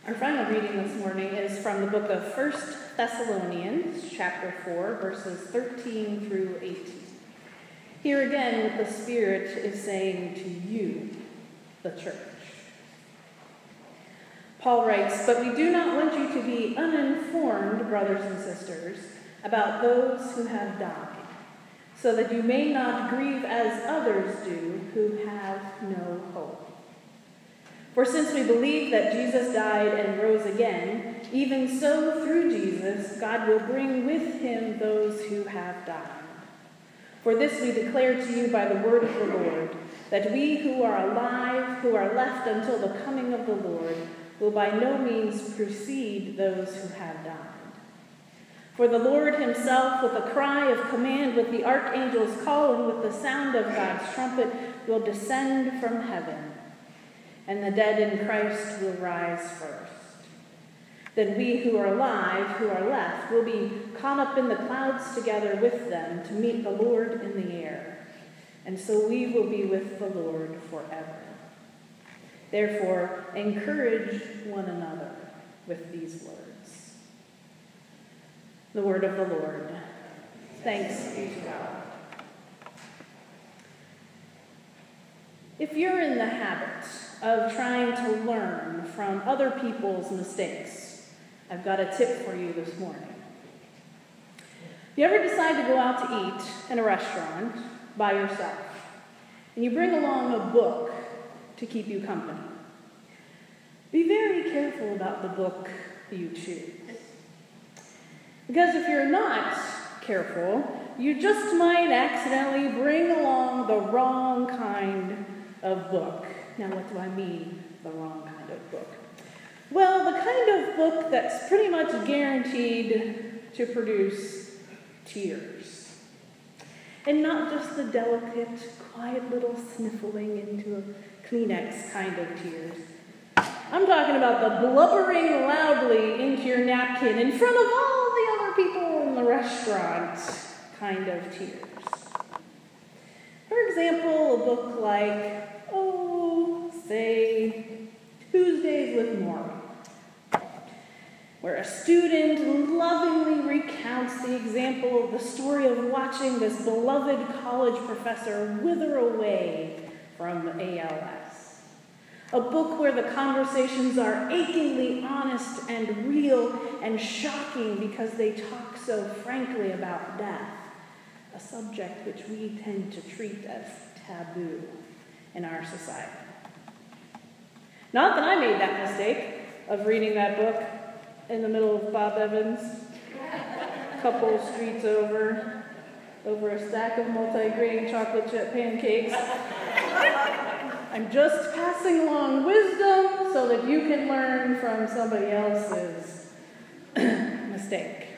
Our final reading this morning is from the book of 1 Thessalonians, chapter 4, verses 13 through 18. Here again, what the Spirit is saying to you, the church. Paul writes, "But we do not want you to be uninformed, brothers and sisters, about those who have died, so that you may not grieve as others do who have no hope. For since we believe that Jesus died and rose again, even so through Jesus, God will bring with him those who have died. For this we declare to you by the word of the Lord, that we who are alive, who are left until the coming of the Lord, will by no means precede those who have died. For the Lord himself, with a cry of command, with the archangel's call, and with the sound of God's trumpet, will descend from heaven. And the dead in Christ will rise first. Then we who are alive, who are left, will be caught up in the clouds together with them to meet the Lord in the air. And so we will be with the Lord forever. Therefore, encourage one another with these words." The word of the Lord. Thanks be to God. If you're in the habit of trying to learn from other people's mistakes, I've got a tip for you this morning. If you ever decide to go out to eat in a restaurant by yourself, and you bring along a book to keep you company, be very careful about the book you choose. Because if you're not careful, you just might accidentally bring along the wrong kind of book. Now, what do I mean, the wrong kind of book? Well, the kind of book that's pretty much guaranteed to produce tears. And not just the delicate, quiet little sniffling into a Kleenex kind of tears. I'm talking about the blubbering loudly into your napkin in front of all the other people in the restaurant kind of tears. For example, a book like, say, Tuesdays with Morrie, where a student lovingly recounts the example of the story of watching this beloved college professor wither away from ALS. A book where the conversations are achingly honest and real and shocking because they talk so frankly about death, a subject which we tend to treat as taboo in our society. Not that I made that mistake of reading that book in the middle of Bob Evans, a couple streets over a stack of multi-grain chocolate chip pancakes. I'm just passing along wisdom so that you can learn from somebody else's mistake.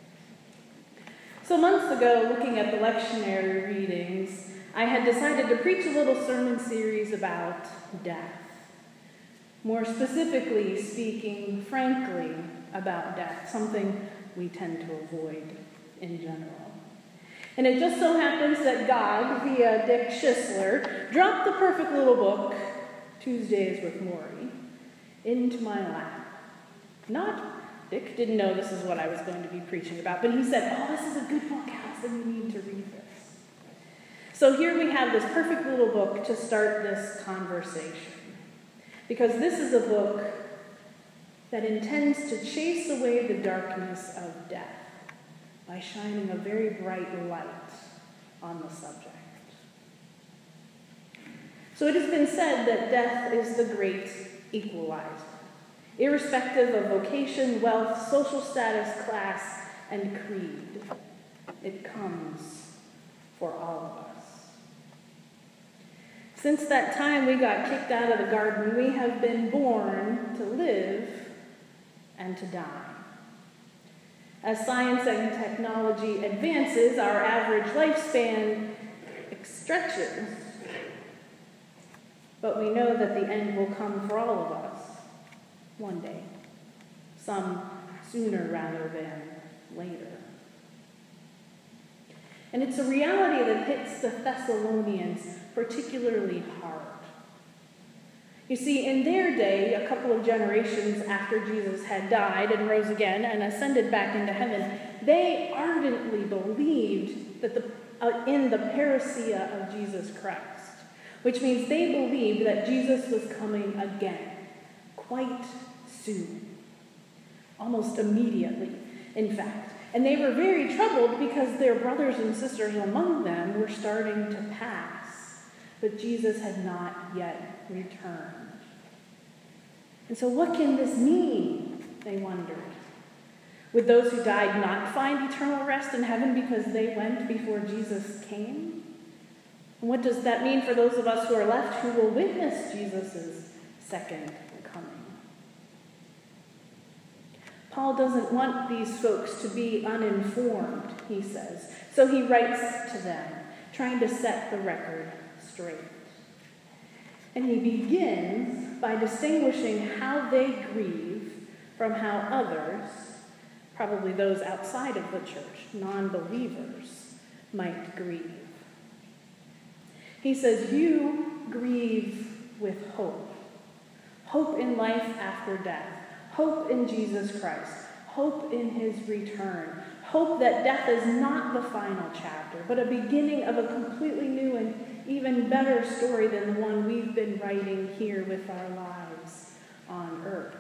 So months ago, looking at the lectionary readings, I had decided to preach a little sermon series about death. More specifically, speaking frankly about death, something we tend to avoid in general. And it just so happens that God, via Dick Schisler, dropped the perfect little book, Tuesdays with Morrie, into my lap. Dick didn't know this is what I was going to be preaching about, but he said, "This is a good book, Allison, you need to read this." So here we have this perfect little book to start this conversation. Because this is a book that intends to chase away the darkness of death by shining a very bright light on the subject. So it has been said that death is the great equalizer. Irrespective of vocation, wealth, social status, class, and creed, it comes for all of us. Since that time we got kicked out of the garden, we have been born to live and to die. As science and technology advances, our average lifespan stretches. But we know that the end will come for all of us one day. Some sooner rather than later. And it's a reality that hits the Thessalonians particularly hard. You see, in their day, a couple of generations after Jesus had died and rose again and ascended back into heaven, they ardently believed that in the parousia of Jesus Christ, which means they believed that Jesus was coming again, quite soon, almost immediately, in fact. And they were very troubled because their brothers and sisters among them were starting to pass, but Jesus had not yet returned. And so what can this mean, they wondered. Would those who died not find eternal rest in heaven because they went before Jesus came? And what does that mean for those of us who are left who will witness Jesus' second coming? Paul doesn't want these folks to be uninformed, he says. So he writes to them, trying to set the record straight. And he begins by distinguishing how they grieve from how others, probably those outside of the church, non-believers, might grieve. He says, you grieve with hope. Hope in life after death. Hope in Jesus Christ. Hope in his return. Hope that death is not the final chapter, but a beginning of a completely new and even better story than the one we've been writing here with our lives on earth.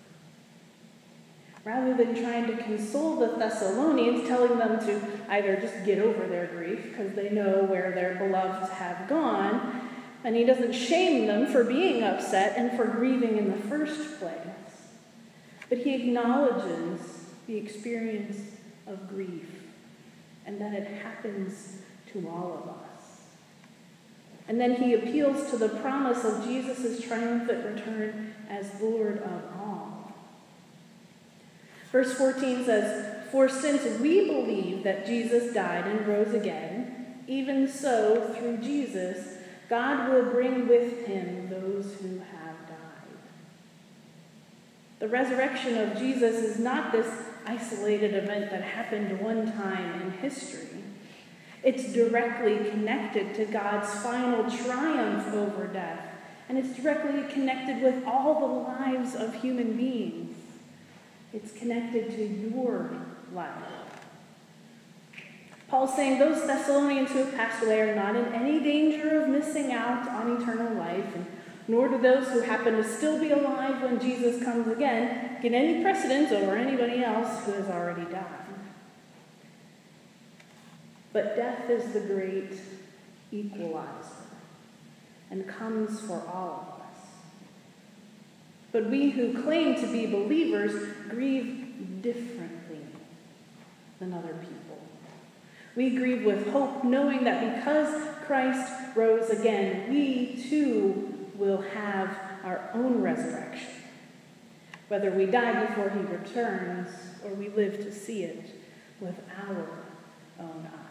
Rather than trying to console the Thessalonians, telling them to either just get over their grief because they know where their beloveds have gone, and he doesn't shame them for being upset and for grieving in the first place. But he acknowledges the experience of grief and that it happens to all of us. And then he appeals to the promise of Jesus' triumphant return as Lord of all. Verse 14 says, "For since we believe that Jesus died and rose again, even so, through Jesus, God will bring with him those who have died." The resurrection of Jesus is not this isolated event that happened one time in history. It's directly connected to God's final triumph over death, and it's directly connected with all the lives of human beings. It's connected to your life. Paul's saying those Thessalonians who have passed away are not in any danger of missing out on eternal life, and nor do those who happen to still be alive when Jesus comes again get any precedence over anybody else who has already died. But death is the great equalizer and comes for all of us. But we who claim to be believers grieve differently than other people. We grieve with hope, knowing that because Christ rose again, we too will have our own resurrection, whether we die before he returns or we live to see it with our own eyes.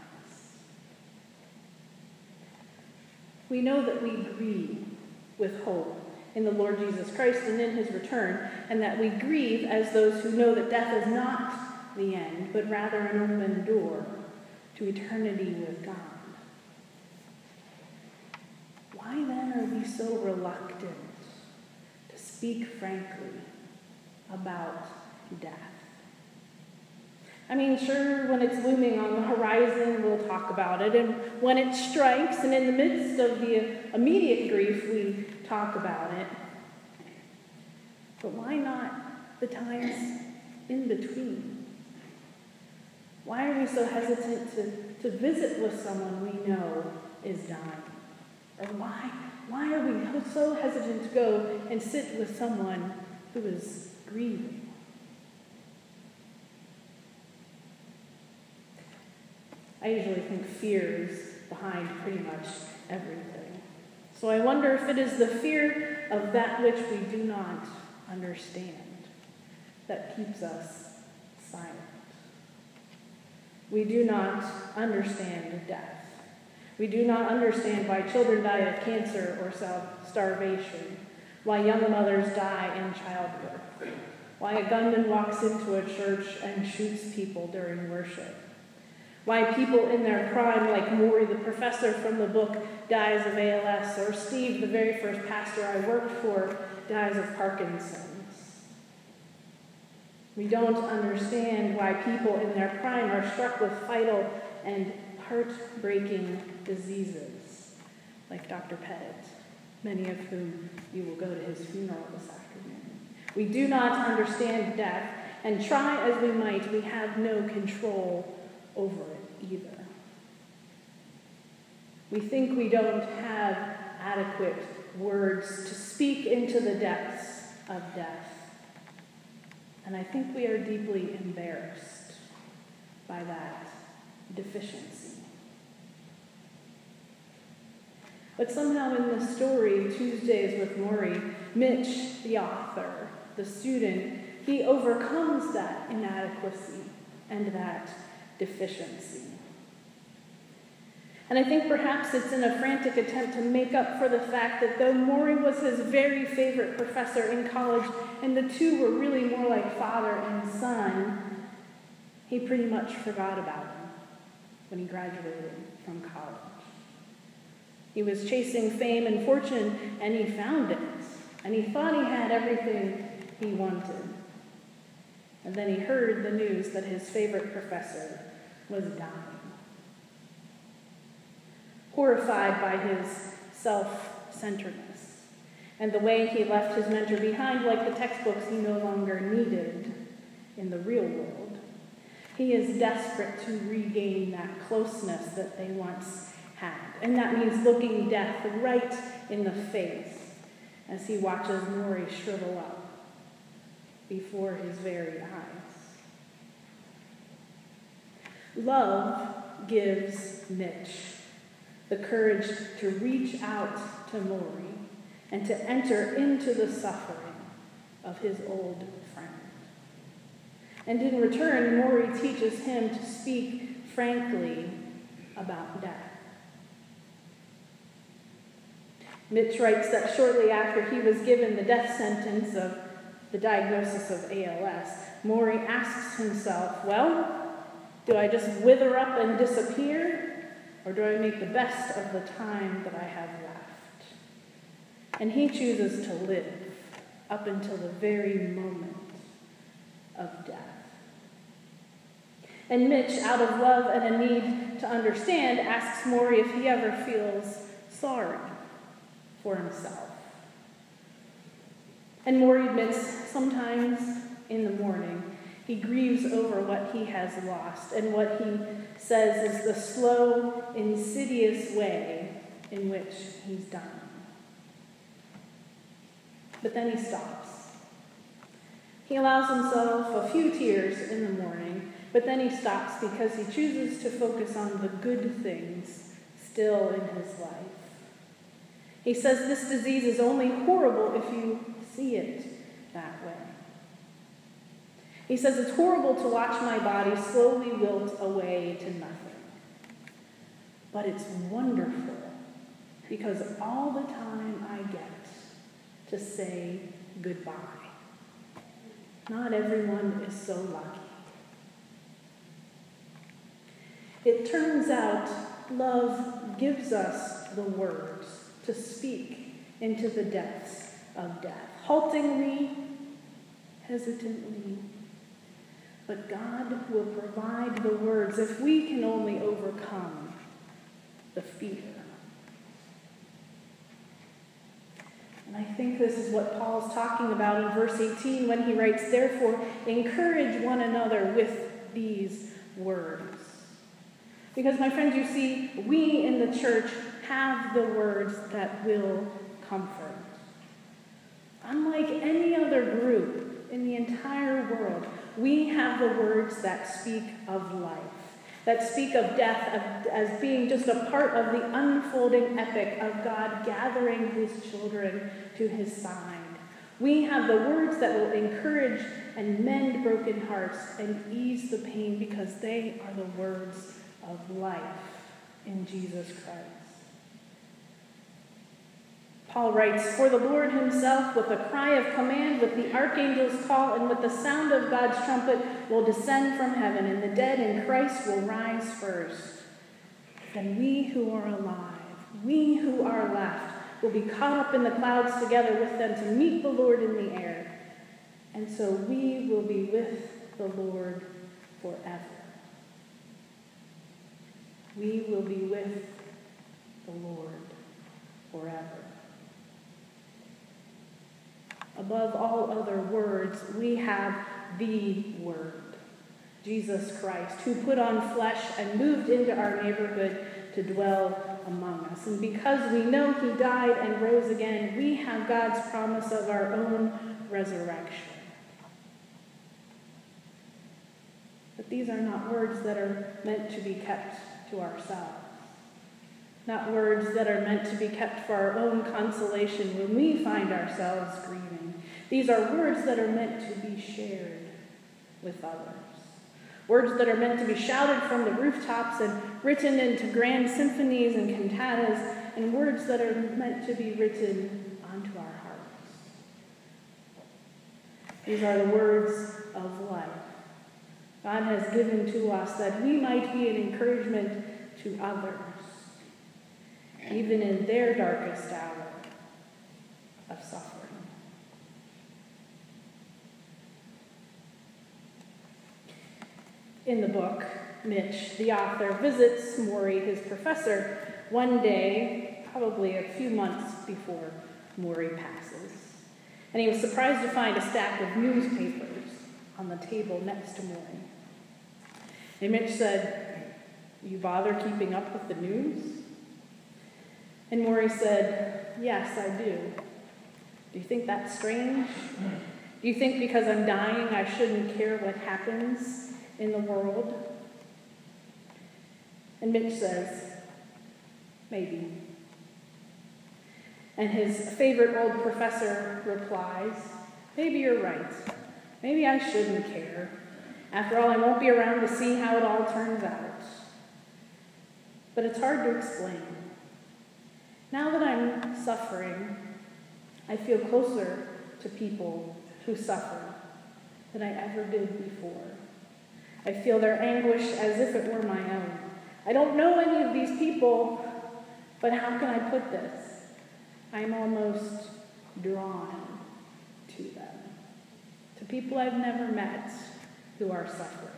We know that we grieve with hope in the Lord Jesus Christ and in his return, and that we grieve as those who know that death is not the end, but rather an open door to eternity with God. Why then are we so reluctant to speak frankly about death? I mean, sure, when it's looming on the horizon, we'll talk about it. And when it strikes, and in the midst of the immediate grief, we talk about it. But why not the times in between? Why are we so hesitant to visit with someone we know is dying? Or why are we so hesitant to go and sit with someone who is grieving? I usually think fear is behind pretty much everything. So I wonder if it is the fear of that which we do not understand that keeps us silent. We do not understand death. We do not understand why children die of cancer or starvation, why young mothers die in childbirth, why a gunman walks into a church and shoots people during worship. Why people in their prime, like Maury, the professor from the book, dies of ALS, or Steve, the very first pastor I worked for, dies of Parkinson's. We don't understand why people in their prime are struck with fatal and heartbreaking diseases, like Dr. Pettit, many of whom you will go to his funeral this afternoon. We do not understand death, and try as we might, we have no control over it either. We think we don't have adequate words to speak into the depths of death. And I think we are deeply embarrassed by that deficiency. But somehow in the story, Tuesdays with Maury, Mitch, the author, the student, he overcomes that inadequacy and that deficiency. And I think perhaps it's in a frantic attempt to make up for the fact that though Maury was his very favorite professor in college, and the two were really more like father and son, he pretty much forgot about him when he graduated from college. He was chasing fame and fortune, and he found it. And he thought he had everything he wanted. And then he heard the news that his favorite professor was dying. Horrified by his self-centeredness and the way he left his mentor behind, like the textbooks he no longer needed in the real world, he is desperate to regain that closeness that they once had. And that means looking death right in the face as he watches Maury shrivel up before his very eyes. Love gives Mitch the courage to reach out to Maury and to enter into the suffering of his old friend. And in return, Maury teaches him to speak frankly about death. Mitch writes that shortly after he was given the death sentence of the diagnosis of ALS, Maury asks himself, well, do I just wither up and disappear? Or do I make the best of the time that I have left? And he chooses to live up until the very moment of death. And Mitch, out of love and a need to understand, asks Maury if he ever feels sorry for himself. And Maury admits sometimes in the morning he grieves over what he has lost and what he says is the slow, insidious way in which he's dying. But then he stops. He allows himself a few tears in the morning, but then he stops because he chooses to focus on the good things still in his life. He says this disease is only horrible if you see it that way. He says it's horrible to watch my body slowly wilt away to nothing. But it's wonderful because all the time I get to say goodbye. Not everyone is so lucky. It turns out love gives us the words to speak into the depths of death, haltingly, hesitantly. But God will provide the words if we can only overcome the fear. And I think this is what Paul's talking about in verse 18 when he writes, therefore, encourage one another with these words. Because, my friends, you see, we in the church have the words that will comfort. Unlike any other group in the entire world, we have the words that speak of life, that speak of death as being just a part of the unfolding epic of God gathering his children to his side. We have the words that will encourage and mend broken hearts and ease the pain because they are the words of life in Jesus Christ. Paul writes, "For the Lord himself, with a cry of command, with the archangel's call, and with the sound of God's trumpet, will descend from heaven, and the dead in Christ will rise first. Then we who are alive, we who are left, will be caught up in the clouds together with them to meet the Lord in the air. And so we will be with the Lord forever." We will be with the Lord forever. Above all other words, we have the Word, Jesus Christ, who put on flesh and moved into our neighborhood to dwell among us. And because we know he died and rose again, we have God's promise of our own resurrection. But these are not words that are meant to be kept to ourselves. Not words that are meant to be kept for our own consolation when we find ourselves grieving. These are words that are meant to be shared with others. Words that are meant to be shouted from the rooftops and written into grand symphonies and cantatas, and words that are meant to be written onto our hearts. These are the words of life God has given to us that we might be an encouragement to others, even in their darkest hour of suffering. In the book, Mitch, the author, visits Maury, his professor, one day, probably a few months before Maury passes. And he was surprised to find a stack of newspapers on the table next to Maury. And Mitch said, "You bother keeping up with the news?" And Maury said, "Yes, I do. Do you think that's strange? Do you think because I'm dying I shouldn't care what happens in the world?" And Mitch says, "Maybe." And his favorite old professor replies, "Maybe you're right. Maybe I shouldn't care. After all, I won't be around to see how it all turns out." But it's hard to explain. Now that I'm suffering, I feel closer to people who suffer than I ever did before. I feel their anguish as if it were my own. I don't know any of these people, but how can I put this? I'm almost drawn to them, to people I've never met who are suffering.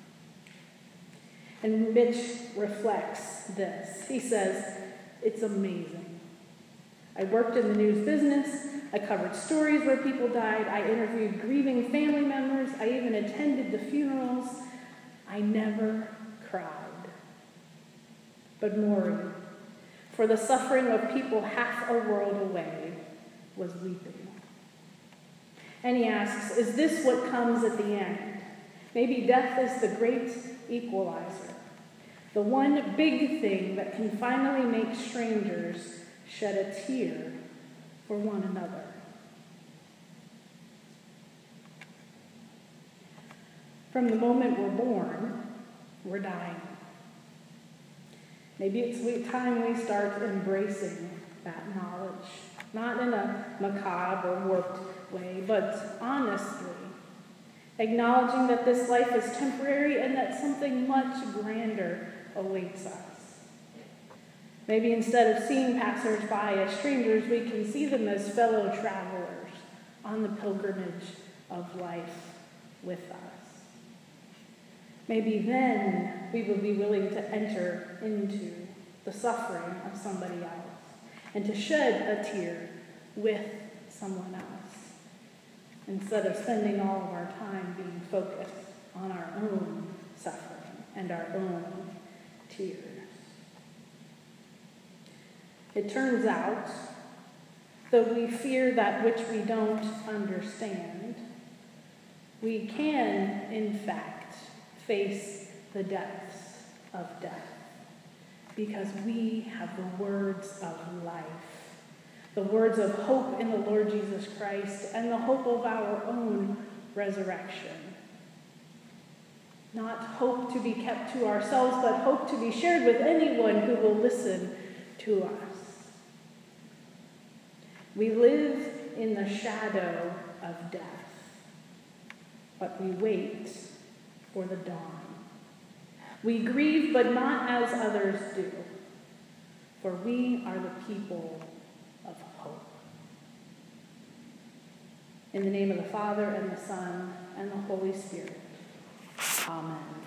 And Mitch reflects this. He says, "It's amazing. I worked in the news business. I covered stories where people died. I interviewed grieving family members. I even attended the funerals. I never cried. But Maury, for the suffering of people half a world away, was weeping." And he asks, is this what comes at the end? Maybe death is the great equalizer, the one big thing that can finally make strangers shed a tear for one another. From the moment we're born, we're dying. Maybe it's time we start embracing that knowledge, not in a macabre or warped way, but honestly, acknowledging that this life is temporary and that something much grander awaits us. Maybe instead of seeing passers-by as strangers, we can see them as fellow travelers on the pilgrimage of life with us. Maybe then we will be willing to enter into the suffering of somebody else and to shed a tear with someone else, instead of spending all of our time being focused on our own suffering and our own tears. It turns out, though we fear that which we don't understand, we can, in fact, face the depths of death, because we have the words of life, the words of hope in the Lord Jesus Christ, and the hope of our own resurrection. Not hope to be kept to ourselves, but hope to be shared with anyone who will listen to us. We live in the shadow of death, but we wait for the dawn. We grieve, but not as others do, for we are the people of hope. In the name of the Father, and the Son, and the Holy Spirit. Amen.